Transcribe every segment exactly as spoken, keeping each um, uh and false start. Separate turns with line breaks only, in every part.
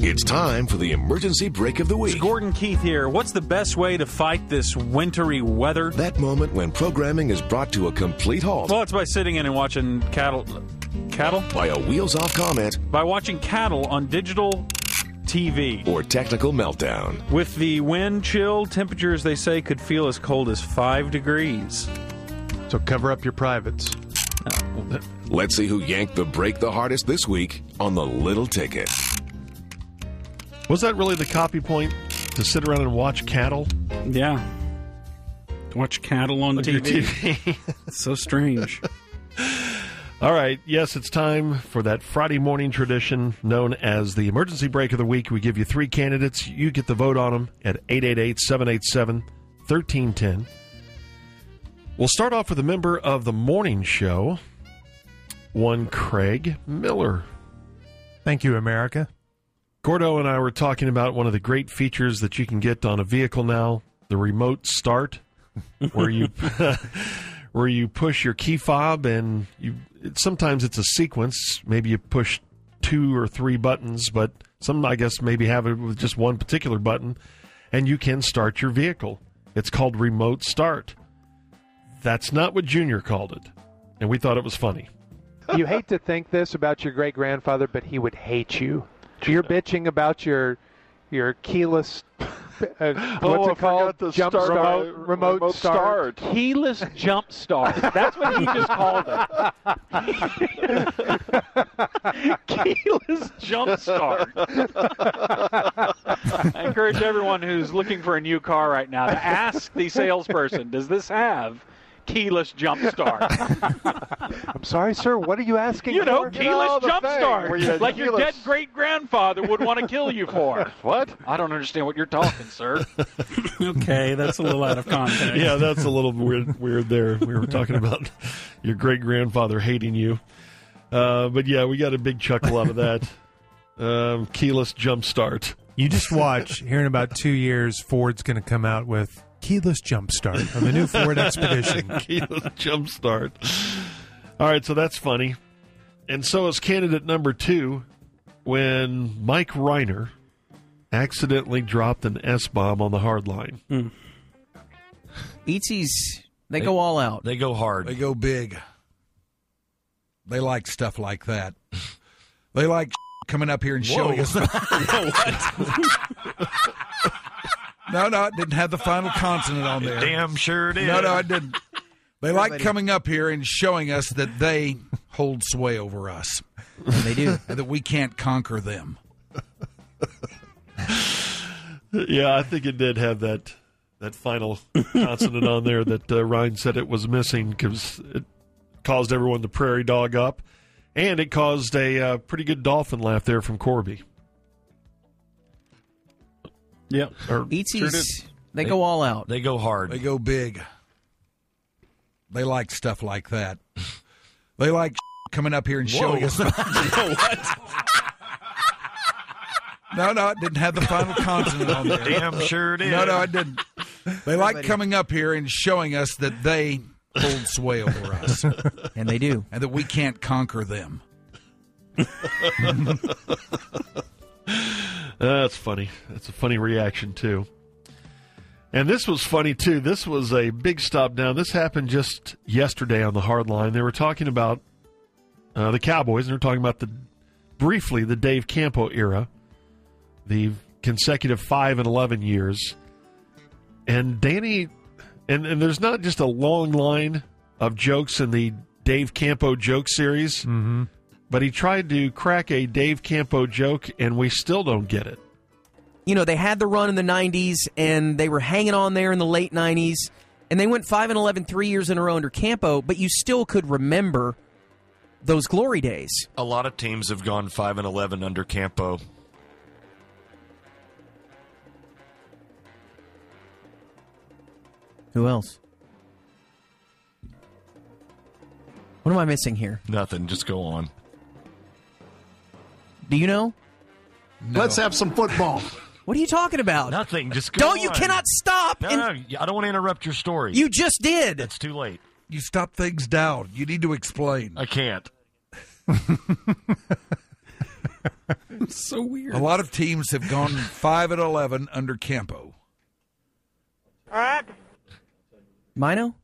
It's time for the emergency break of the week.
It's Gordon Keith here. What's the best way to fight this wintry weather?
That moment when programming is brought to a complete halt.
Well, it's by sitting in and watching cattle. Cattle?
By a wheels-off comment.
By watching cattle on digital T V.
Or technical meltdown.
With the wind chill, temperatures, they say, could feel as cold as five degrees.
So cover up your privates.
Oh.
Let's see who yanked the break the hardest this week on the Little Ticket.
Was that really the copy point? To sit around and watch cattle?
Yeah. To watch cattle on T V. T V. So strange.
All right. Yes, it's time for that Friday morning tradition known as the emergency break of the week. We give you three candidates. You get the vote on them at eight eight eight, seven eight seven, one three one zero. We'll start off with a member of the morning show, one Craig Miller.
Thank you, America.
Gordo and I were talking about one of the great features that you can get on a vehicle now, the remote start, where you where you push your key fob and you. Sometimes it's a sequence. Maybe you push two or three buttons, but some, I guess, maybe have it with just one particular button, and you can start your vehicle. It's called remote start. That's not what Junior called it, and we thought it was funny.
You hate to think this about your great-grandfather, but he would hate you. You're bitching about your your keyless, uh, what's
oh,
it called?
The
jump
start,
start,
remote,
remote,
remote
start.
start.
Keyless jump start. That's what he just called it. Keyless jump start. I encourage everyone who's looking for a new car right now to ask the salesperson, does this have keyless jump start?
I'm sorry, sir. What are you asking
you
for?
know, keyless
you know,
jump
thing,
start.
you
Like your
keyless...
dead great-grandfather would want to kill you for.
What?
I don't understand what you're talking, sir.
Okay, that's a little out of context.
Yeah, that's a little weird, weird there. We were talking about your great-grandfather hating you. Uh, but, yeah, we got a big chuckle out of that. Um, keyless jump start.
You just watch. Here in about two years, Ford's going to come out with keyless jump start on the new Ford Expedition.
Keyless jump start. All right, so that's funny. And so is candidate number two when Mike Reiner accidentally dropped an S-bomb on the hard line.
Mm.
E Ts, they, they go all out.
They go hard.
They go big. They like stuff like that. They like coming up here and
Whoa.
showing us. No, no, it didn't have the final consonant on there.
Damn sure did.
No, no, it didn't. They like coming up here and showing us that they hold sway over us.
And they do.
And that we can't conquer them.
Yeah, I think it did have that that final consonant on there that uh, Ryan said it was missing because it caused everyone to prairie dog up. And it caused a uh, pretty good dolphin laugh there from Corby.
Yep.
E Ts,
sure
they,
they
go all out.
They go hard.
They go big. They like stuff like that. They like coming up here and showing
Whoa.
us. What? No, no, it didn't have the final consonant on there.
Damn sure did.
No, no, it didn't. They like coming up here and showing us that they hold sway over us.
And they do.
And that we can't conquer them.
That's funny. That's a funny reaction, too. And this was funny, too. This was a big stop down. This happened just yesterday on the hard line. They were talking about uh, the Cowboys, and they were talking about the briefly the Dave Campo era, the consecutive five and eleven years. And Danny, and, and there's not just a long line of jokes in the Dave Campo joke series,
Mm-hmm.
but he tried to crack a Dave Campo joke, and we still don't get it.
You know, they had the run in the nineties, and they were hanging on there in the late nineties, and they went five and eleven three years in a row under Campo, but you still could remember those glory days.
A lot of teams have gone five and eleven under Campo.
Who else? What am I missing here?
Nothing. Just go on.
Do you know?
No.
Let's have some football.
What are you talking about?
Nothing. Just go
Don't
on.
you cannot stop.
No,
and
no, I don't want to interrupt your story.
You just did.
It's too late.
You stop things down. You need to explain.
I can't.
It's so weird.
A lot of teams have gone five and eleven under Campo.
Mino?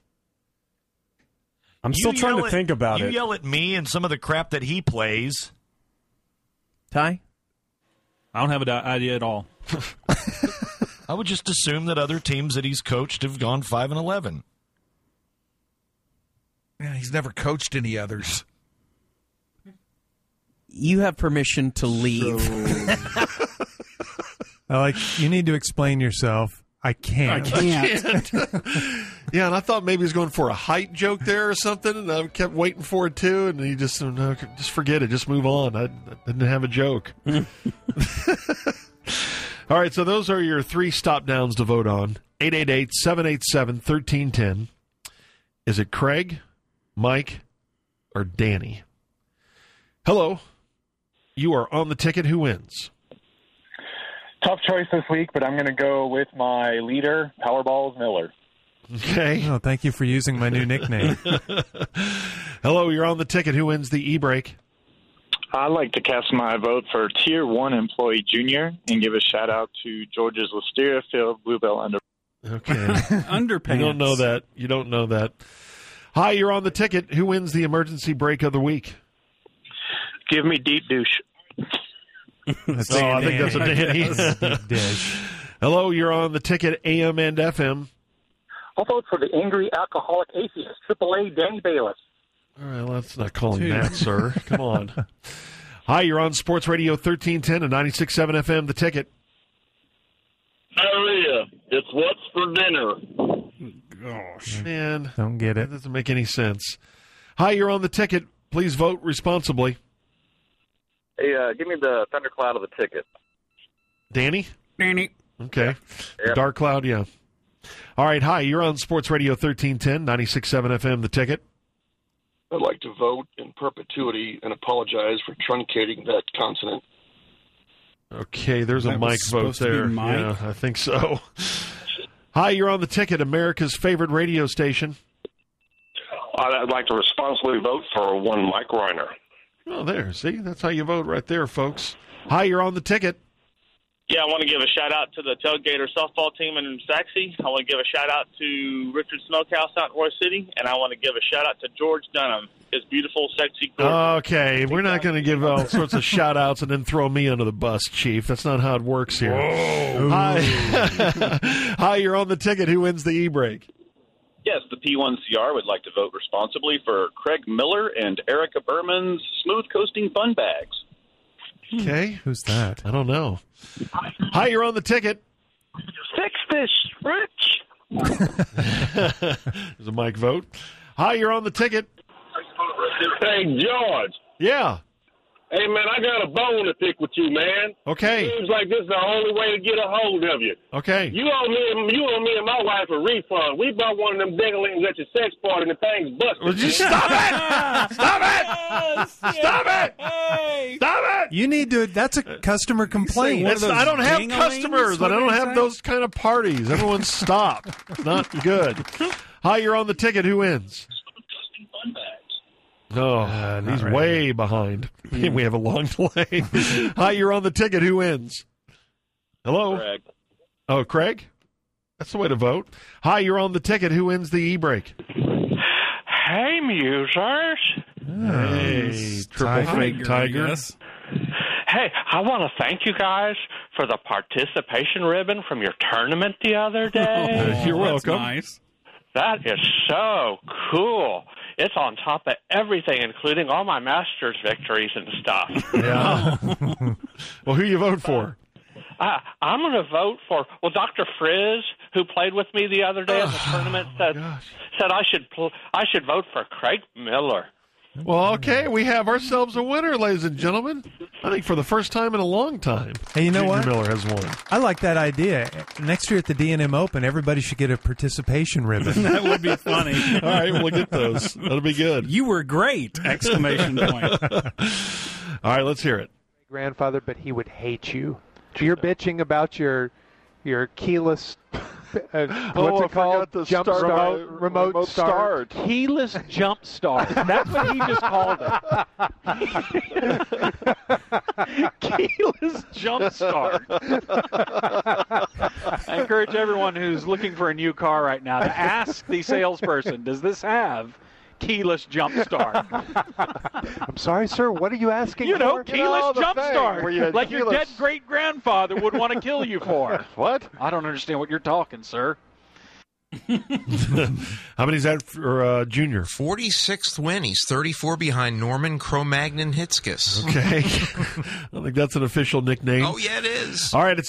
I'm still
You
trying
yell
to
at-
think about
you
it.
You yell at me and some of the crap that he plays.
Ty?
I don't have an idea at all.
I would just assume that other teams that he's coached have gone five and eleven.
Yeah, he's never coached any others.
You have permission to leave.
I like, you need to explain yourself. I can't.
I can't.
Yeah, and I thought maybe he was going for a height joke there or something, and I kept waiting for it too, and he just, no, just forget it. Just move on. I, I didn't have a joke. All right, so those are your three stop downs to vote on. eight eight eight, seven eight seven, one three one zero. Is it Craig, Mike, or Danny? Hello. You are on the ticket. Who wins?
Tough choice this week, but I'm going to go with my leader, Powerballs Miller.
Okay.
Oh, thank you for using my new nickname.
Hello, you're on the ticket. Who wins the e-break?
I'd like to cast my vote for Tier one Employee Junior and give a shout-out to George's Wisteria Field Bluebell Under.
Okay.
Underpants.
You don't know that. You don't know that. Hi, you're on the ticket. Who wins the emergency break of the week?
Give me Deep Douche.
That's
Oh, I think that's a Danny.
Deep dish.
Hello, you're on the ticket, A M and F M.
I'll vote for the angry alcoholic atheist, Triple A Danny Bayless.
All right, let's not call him
Dude.
that, sir. Come on. Hi, you're on Sports Radio thirteen ten and ninety-six point seven F M, the ticket.
Maria, it's what's for dinner.
Gosh.
Man,
Don't get
that
it.
doesn't make any sense. Hi, you're on the ticket. Please vote responsibly.
Hey, uh, give me the thundercloud of the ticket.
Danny?
Danny.
Okay.
Yep.
Dark Cloud, yeah. All right, hi, you're on Sports Radio thirteen ten, ninety-six point seven F M, the ticket.
I'd like to vote in perpetuity and apologize for truncating that consonant.
Okay, there's a
That was
Mike vote
supposed to be
there.
Mike?
Yeah, I think so. Hi, you're on the ticket, America's favorite radio station.
I'd like to responsibly vote for one Mike Reiner.
Oh, there. See, that's how you vote right there, folks. Hi, you're on the ticket.
Yeah, I want to give a shout-out to the Tailgater softball team in Saxe. I want to give a shout-out to Richard Smokehouse out in Roy City. And I want to give a shout-out to George Dunham, his beautiful, sexy girl.
Okay, we're not going to give all sorts of shout-outs and then throw me under the bus, Chief. That's not how it works here.
Whoa.
Hi. Hi, you're on the ticket. Who wins the e-break?
Yes, the P one C R would like to vote responsibly for Craig Miller and Erica Berman's Smooth Coasting Fun Bags.
Okay.
Who's that?
I don't know. Hi, you're on the ticket.
Fix this, Rich.
There's a Mike vote. Hi, you're on the ticket.
Hey, George.
Yeah.
Hey, man, I got a bone to pick with you, man.
Okay.
Seems like this is the only way to get a hold of you.
Okay.
You owe me, and- you owe me and my wife a refund. We bought one of them dinglings at your sex party, and the thing's busted.
Would you stop it? Stop it! Stop it! Stop it!
You need to. That's a customer complaint.
It's- I don't have
ding-a-lings?
customers.
What
I
did
don't
he
have
say?
those kind of parties. Everyone stop. It's not good. Hi, you're on the ticket. Who wins? Oh, he's
ready.
way behind. We have a long delay. Hi, you're on the ticket. Who wins? Hello?
Craig.
Oh, Craig? That's the way to vote. Hi, you're on the ticket. Who wins the e-break?
Hey, musers.
Hey, triple
Tiger.
fake tiger.
Yes.
Hey, I want to thank you guys for the participation ribbon from your tournament the other day.
You're
That's
welcome.
nice.
That is so cool. It's on top of everything, including all my Masters victories and stuff.
Yeah. Well, who you vote for?
Uh, I'm going to vote for, well, Doctor Frizz, who played with me the other day at the tournament, said said I should pl- I should vote for Craig Miller.
Well, okay, we have ourselves a winner, ladies and gentlemen. I think for the first time in a long time.
Hey, you know
Junior
what?
Miller has won.
I like that idea. Next year at the D and M Open, everybody should get a participation ribbon.
That would be funny.
All right, we'll get those. That'll be good.
You were great! Exclamation point.
All right, let's hear it.
Grandfather, but he would hate you. So you're bitching about your your keyless uh,
Oh,
what's
I
it called?
forgot the
Jump
start-
start,
remote-
remote,
remote
start.
Keyless jump start. That's what he just called it. Keyless jump start. I encourage everyone who's looking for a new car right now to ask the salesperson, does this have keyless jump start?
I'm sorry, sir. What are you asking
You
for?
know, keyless
the
jump
thing
start,
where you had
like your
keyless-
dead great-grandfather would want to kill you for. What? I don't understand what you're talking, sir.
How many is that for uh, Junior?
forty-sixth win. He's thirty-four behind Norman Cro-Magnon Hitzkiss.
Okay. I think that's an official nickname.
Oh, yeah, it is.
All right, it's